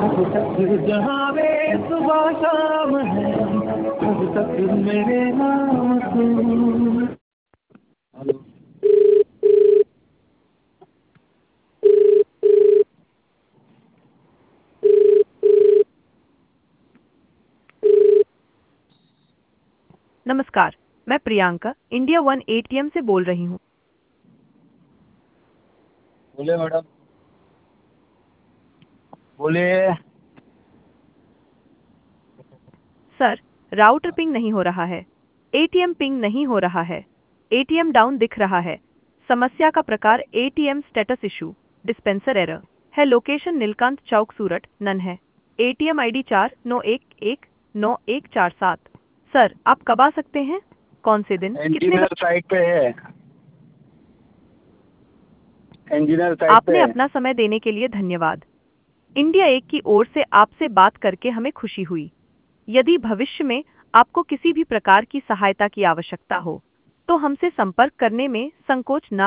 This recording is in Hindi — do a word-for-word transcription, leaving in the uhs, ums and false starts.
अब तक जहाँ में सुबह शाम है, अब तक मेरे नाम तू। हेलो। नमस्कार, मैं प्रियंका इंडिया वन एटीएम से बोल रही हूँ। बोलिए मैडम, बोलिए। सर, राउटर पिंग नहीं हो रहा है। एटीएम पिंग नहीं हो रहा है। एटीएम डाउन दिख रहा है। समस्या का प्रकार ATM status issue, dispenser error है। लोकेशन नीलकांत चौक सूरत नन है। एटीएम आईडी चार नौ एक एक नौ एक चार सात। सर, आप कब आ सकते हैं? कौन से दिन, कितने इंजीनियर बजे? साइट पे है, इंजीनियर साइट पे आपने है। अपना समय देने के लिए धन्यवाद। इंडिया एक की ओर से आपसे बात करके हमें खुशी हुई। यदि भविष्य में आपको किसी भी प्रकार की सहायता की आवश्यकता हो, तो हमसे संपर्क करने में संकोच न